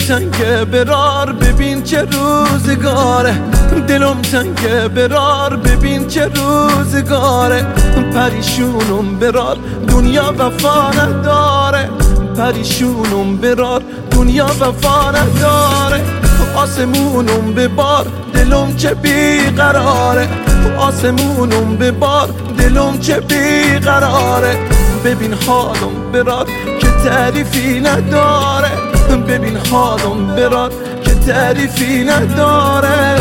تنگه برار ببین چه روزگاره، دلم تنگه برار ببین چه روزگاره. پریشونم برار دنیا وفا نداره، پریشونم برار دنیا وفا نداره. آسمونم ببار دلم چه بیقراره، آسمونم ببار دلم چه بیقراره. ببین حالم برار که تعریفی نداره، ببین حالم برار که تعریفی نداره.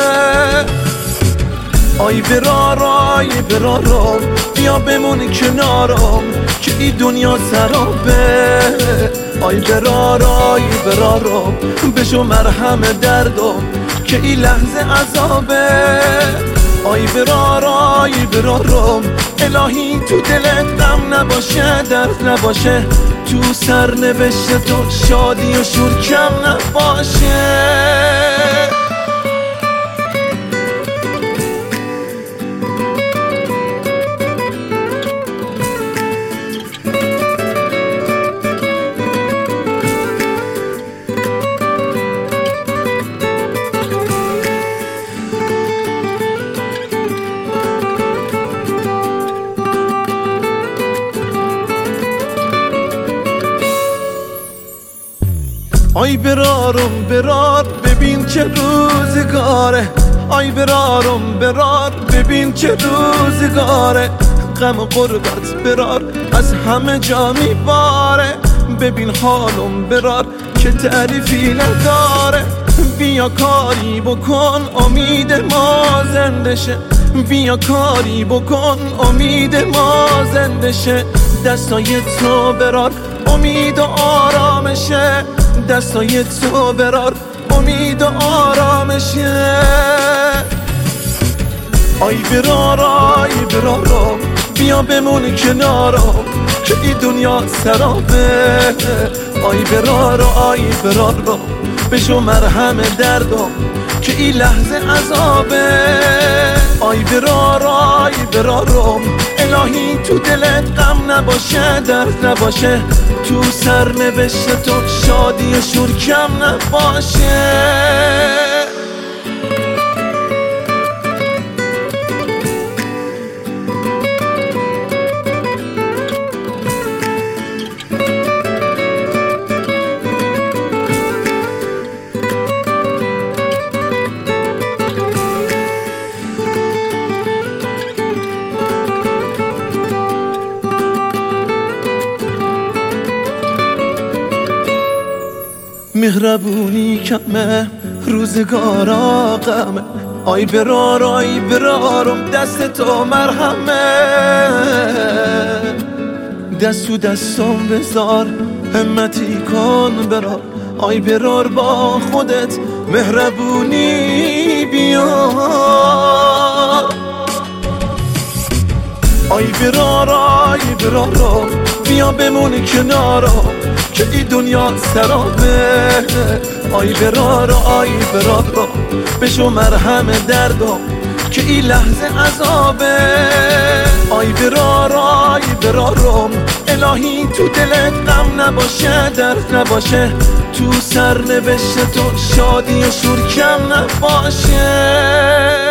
آی برارم بیا بمون کنارم که این دنیا سرابه. آی برارم بشو مرهم دردم که این لحظه عذابه. آی برارم الهی تو دلت غم نباشه، درد نباشه، تو سرنوشت تو شادی و شور کم نباشه. آی برار ببین چه روزگاره، آی برار ببین چه روزگاره. غم و غربت برار از همه جا میباره، ببین حالم برار که تعریفی نداره. بیا کاری بکن امید ما زنده شه، بیا کاری بکن امید ما زنده شه. دستای تو برار امید و آرامشه، دستای تو برار امید و آرامشه. آی برارم بیا بمون کنارم که این دنیا سرابه. آی برارم بشو مرهم دردم که این لحظه عذابه. آی برارم الهی تو دلت غم نباشه، درد نباشه، تو سرنوشت تو شادی و شور کم نباشه. مهربونی کمه روزگارا غمه. آی برارم دست تو مرهمه، دست تو دستم بذار همتی کن برار. آی برار با خودت مهربونی بیار. آی برارم بیا بمون کنارم که این دنیا سرابه. آی برارم بشو مرهم دردم که این لحظه عذابه. آی برارم الهی تو دلت غم نباشه، درد نباشه، تو سرنوشت تو شادی و شور کم نباشه.